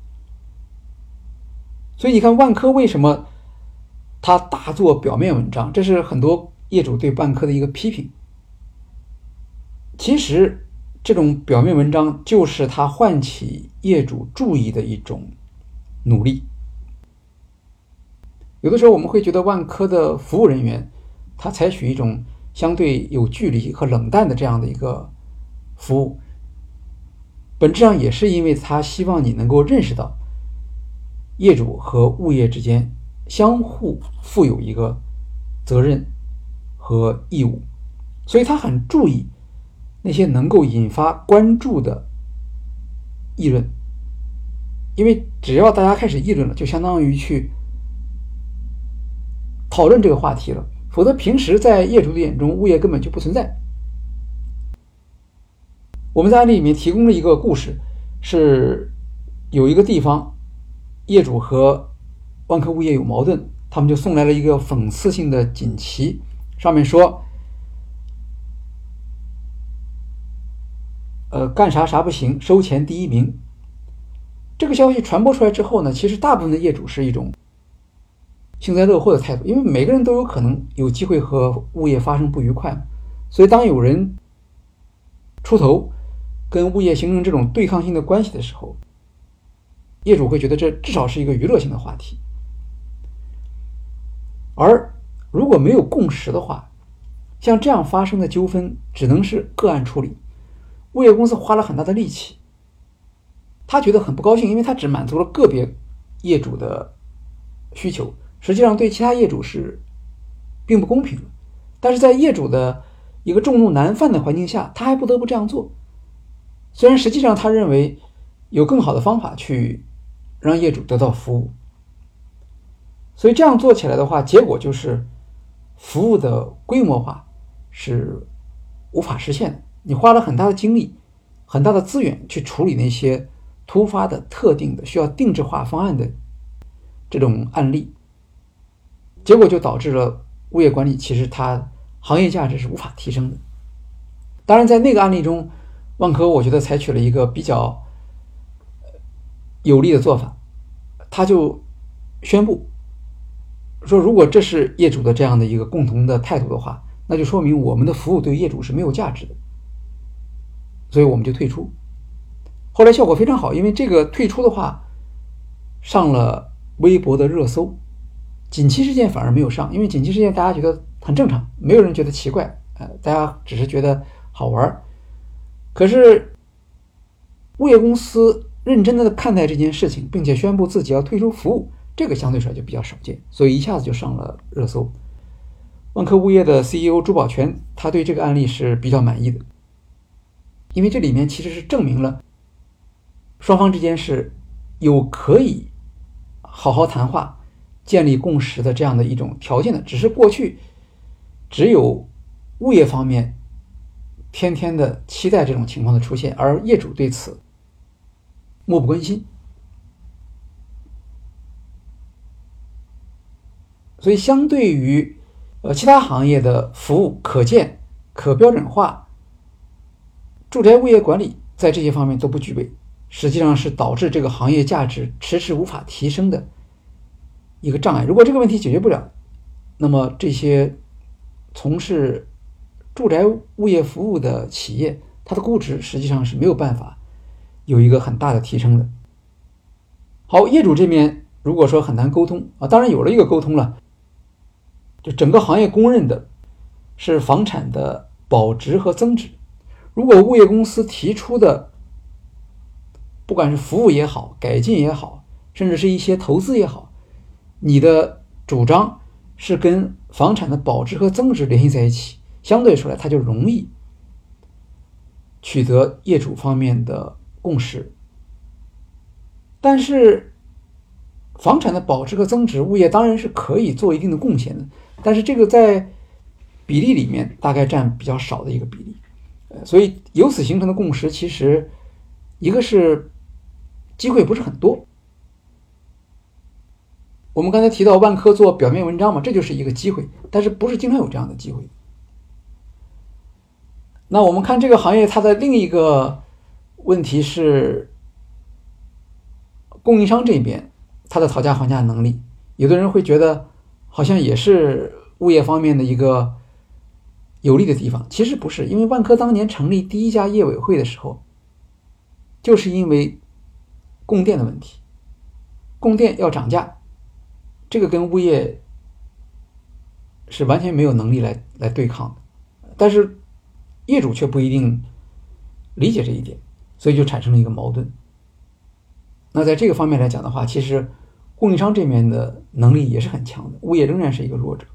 所以你看万科为什么他大做表面文章，这是很多业主对万科的一个批评。其实这种表面文章就是他唤起业主注意的一种努力。有的时候我们会觉得万科的服务人员他采取一种相对有距离和冷淡的这样的一个服务，本质上也是因为他希望你能够认识到业主和物业之间相互负有一个责任和义务，所以他很注意那些能够引发关注的议论，因为只要大家开始议论了，就相当于去讨论这个话题了，否则平时在业主的眼中，物业根本就不存在。我们在案例里面提供了一个故事，是有一个地方业主和万科物业有矛盾，他们就送来了一个讽刺性的锦旗，上面说干啥啥不行，收钱第一名。这个消息传播出来之后呢，其实大部分的业主是一种幸灾乐祸的态度，因为每个人都有可能有机会和物业发生不愉快，所以当有人出头跟物业形成这种对抗性的关系的时候，业主会觉得这至少是一个娱乐性的话题。而如果没有共识的话，像这样发生的纠纷只能是个案处理，物业公司花了很大的力气，他觉得很不高兴，因为他只满足了个别业主的需求，实际上对其他业主是并不公平的。但是在业主的一个众怒难犯的环境下，他还不得不这样做，虽然实际上他认为有更好的方法去让业主得到服务。所以这样做起来的话，结果就是服务的规模化是无法实现的。你花了很大的精力很大的资源去处理那些突发的特定的需要定制化方案的这种案例，结果就导致了物业管理其实它行业价值是无法提升的。当然在那个案例中，万科我觉得采取了一个比较有利的做法，他就宣布说，如果这是业主的这样的一个共同的态度的话，那就说明我们的服务对业主是没有价值的，所以我们就退出。后来效果非常好，因为这个退出的话上了微博的热搜，锦旗事件反而没有上，因为锦旗事件大家觉得很正常，没有人觉得奇怪，大家只是觉得好玩。可是物业公司认真的看待这件事情，并且宣布自己要退出服务，这个相对来说就比较少见，所以一下子就上了热搜。万科物业的 CEO 朱宝全他对这个案例是比较满意的，因为这里面其实是证明了双方之间是有可以好好谈话建立共识的这样的一种条件的，只是过去只有物业方面天天的期待这种情况的出现，而业主对此漠不关心。所以相对于其他行业的服务可见可标准化，住宅物业管理在这些方面都不具备，实际上是导致这个行业价值迟迟无法提升的一个障碍。如果这个问题解决不了，那么这些从事住宅物业服务的企业，它的估值实际上是没有办法有一个很大的提升的。好，业主这边如果说很难沟通啊，当然有了一个沟通了，就整个行业公认的是房产的保值和增值。如果物业公司提出的不管是服务也好，改进也好，甚至是一些投资也好，你的主张是跟房产的保值和增值联系在一起，相对说来它就容易取得业主方面的共识。但是房产的保值和增值，物业当然是可以做一定的贡献的，但是这个在比例里面大概占比较少的一个比例。所以由此形成的共识，其实一个是机会不是很多。我们刚才提到万科做表面文章嘛，这就是一个机会，但是不是经常有这样的机会。那我们看这个行业它的另一个问题是供应商这边它的讨价还价能力，有的人会觉得好像也是物业方面的一个有利的地方，其实不是。因为万科当年成立第一家业委会的时候，就是因为供电的问题，供电要涨价，这个跟物业是完全没有能力来对抗的，但是业主却不一定理解这一点，所以就产生了一个矛盾。那在这个方面来讲的话，其实供应商这边的能力也是很强的，物业仍然是一个弱者。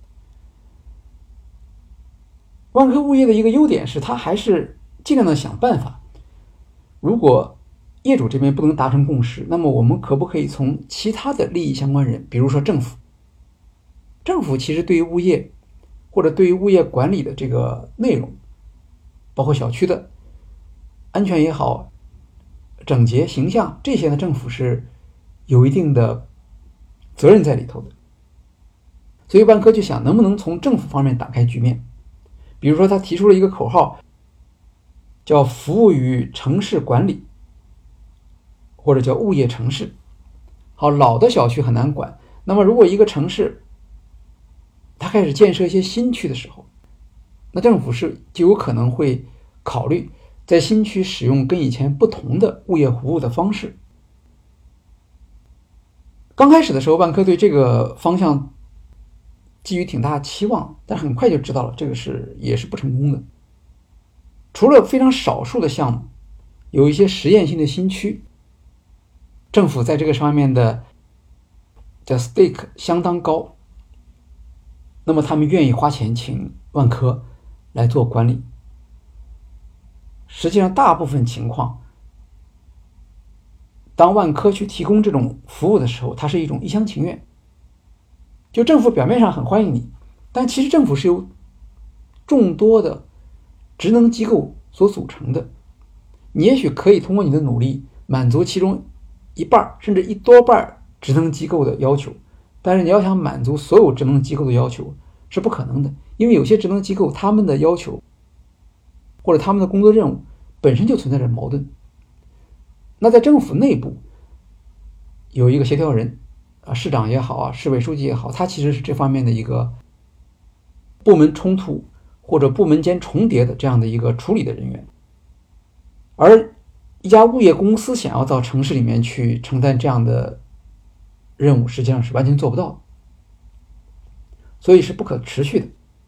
万科物业的一个优点是它还是尽量的想办法，如果业主这边不能达成共识，那么我们可不可以从其他的利益相关人，比如说政府其实对于物业或者对于物业管理的这个内容，包括小区的安全也好，整洁形象这些呢，政府是有一定的责任在里头的。所以万科就想能不能从政府方面打开局面，比如说他提出了一个口号，叫服务与城市管理，或者叫物业城市。好，老的小区很难管，那么如果一个城市它开始建设一些新区的时候，那政府就有可能会考虑在新区使用跟以前不同的物业服务的方式。刚开始的时候，万科对这个方向寄予挺大期望，但很快就知道了这个也是不成功的。除了非常少数的项目有一些实验性的新区，政府在这个上面的叫 stake 相当高，那么他们愿意花钱请万科来做管理。实际上大部分情况，当万科去提供这种服务的时候，它是一种一厢情愿，就政府表面上很欢迎你，但其实政府是由众多的职能机构所组成的，你也许可以通过你的努力满足其中一半甚至一多半职能机构的要求，但是你要想满足所有职能机构的要求是不可能的，因为有些职能机构他们的要求或者他们的工作任务本身就存在着矛盾。那在政府内部有一个协调人市长也好市委书记也好，他其实是这方面的一个部门冲突或者部门间重叠的这样的一个处理的人员。而一家物业公司想要到城市里面去承担这样的任务，实际上是完全做不到的，所以是不可持续的。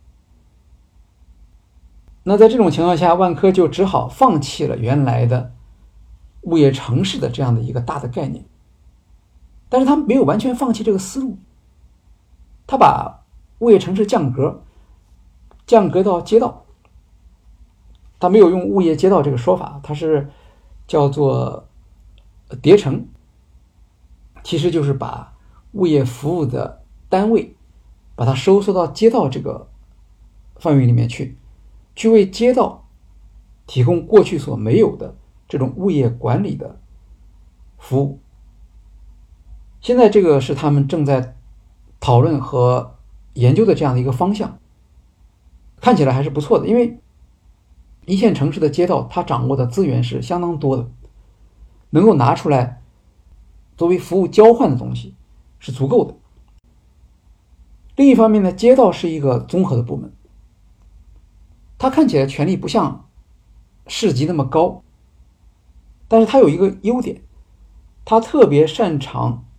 那在这种情况下，万科就只好放弃了原来的物业城市的这样的一个大的概念，但是他没有完全放弃这个思路，他把物业城市降格到街道，他没有用物业街道这个说法，他是叫做叠城，其实就是把物业服务的单位把它收缩到街道这个范围里面去为街道提供过去所没有的这种物业管理的服务。现在这个是他们正在讨论和研究的这样的一个方向，看起来还是不错的，因为一线城市的街道它掌握的资源是相当多的，能够拿出来作为服务交换的东西是足够的。另一方面呢，街道是一个综合的部门，它看起来权力不像市级那么高，但是它有一个优点，它特别擅长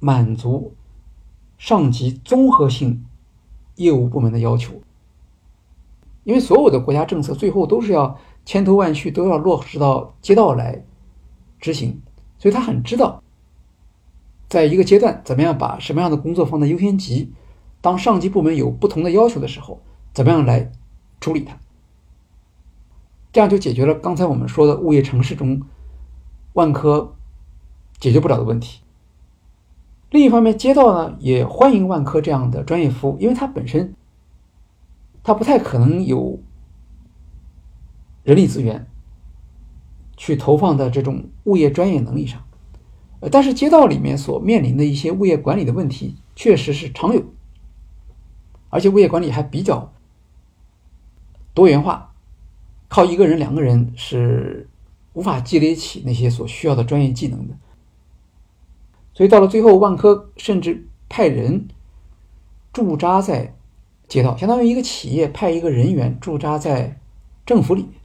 满足上级综合性业务部门的要求。因为所有的国家政策最后都是要千头万绪，都要落实到街道来执行，所以他很知道在一个阶段怎么样把什么样的工作放在优先级，当上级部门有不同的要求的时候，怎么样来处理它。这样就解决了刚才我们说的物业城市中万科解决不了的问题。另一方面，街道呢也欢迎万科这样的专业服务，因为它本身它不太可能有人力资源去投放在这种物业专业能力上，但是街道里面所面临的一些物业管理的问题确实是常有，而且物业管理还比较多元化，靠一个人两个人是无法积累起那些所需要的专业技能的。所以到了最后，万科甚至派人驻扎在街道，相当于一个企业派一个人员驻扎在政府里面。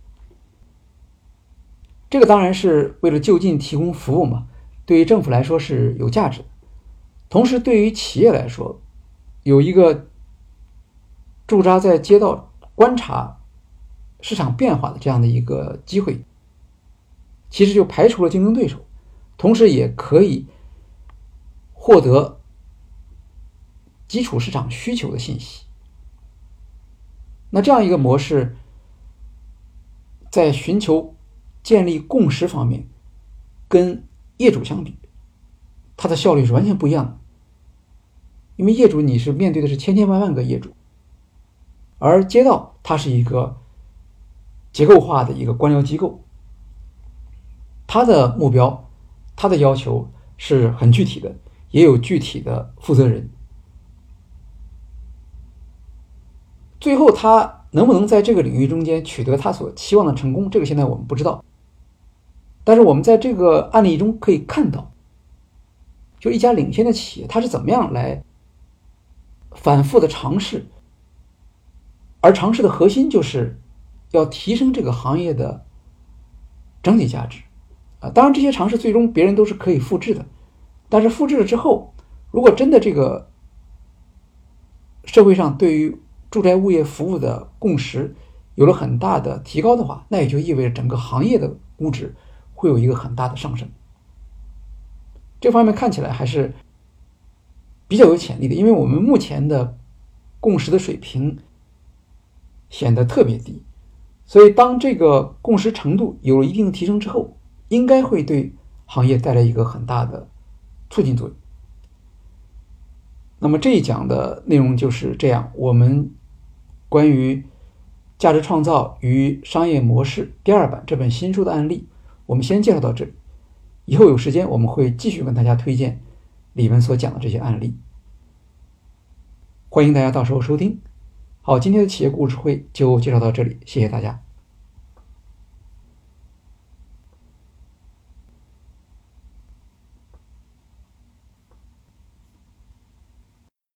这个当然是为了就近提供服务嘛，对于政府来说是有价值的。同时对于企业来说，有一个驻扎在街道观察市场变化的这样的一个机会，其实就排除了竞争对手，同时也可以获得基础市场需求的信息。那这样一个模式在寻求建立共识方面跟业主相比，它的效率是完全不一样的。因为业主你是面对的是千千万万个业主，而街道它是一个结构化的一个官僚机构，它的目标它的要求是很具体的，也有具体的负责人。最后他能不能在这个领域中间取得他所期望的成功，这个现在我们不知道。但是我们在这个案例中可以看到，就一家领先的企业它是怎么样来反复的尝试，而尝试的核心就是要提升这个行业的整体价值。当然这些尝试最终别人都是可以复制的，但是复制了之后，如果真的这个社会上对于住宅物业服务的共识有了很大的提高的话，那也就意味着整个行业的估值会有一个很大的上升。这方面看起来还是比较有潜力的，因为我们目前的共识的水平显得特别低，所以当这个共识程度有了一定的提升之后，应该会对行业带来一个很大的促进作用。那么这一讲的内容就是这样，我们关于价值创造与商业模式第二版这本新书的案例，我们先介绍到这里。以后有时间我们会继续跟大家推荐里面所讲的这些案例，欢迎大家到时候收听。好，今天的企业故事会就介绍到这里，谢谢大家。